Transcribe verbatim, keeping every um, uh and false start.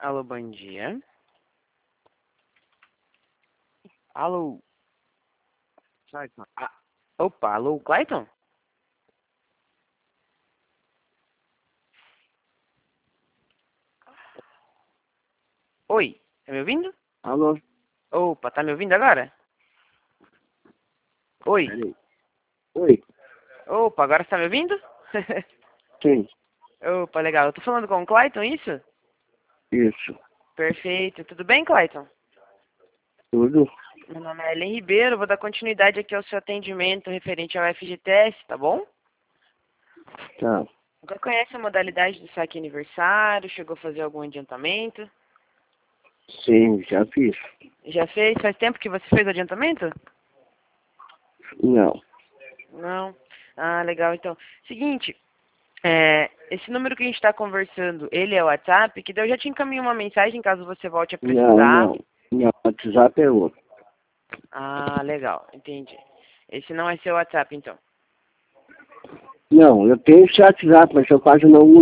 Alô, bom dia. Alô. Clayton. Ah, opa, alô, Clayton? Oi, tá me ouvindo? Alô? Opa, tá me ouvindo agora? Oi. Peraí. Oi. Opa, agora você tá me ouvindo? Quem? Opa, legal. Eu tô falando com o Clayton, isso? Isso. Perfeito. Tudo bem, Clayton? Tudo? Meu nome é Ellen Ribeiro. Vou dar continuidade aqui ao seu atendimento referente ao F G T S, tá bom? Tá. Você conhece a modalidade do saque aniversário? Chegou a fazer algum adiantamento? Sim, já fiz. Já fez? Faz tempo que você fez o adiantamento? Não. Não. Ah, legal. Então, seguinte, é, esse número que a gente está conversando, ele é o WhatsApp, que daí eu já te encaminho uma mensagem caso você volte a Não, precisar. não. Não, WhatsApp é outro. Ah, legal, entendi. Esse não é seu WhatsApp, então. Não, eu tenho esse WhatsApp, mas eu quase não uso.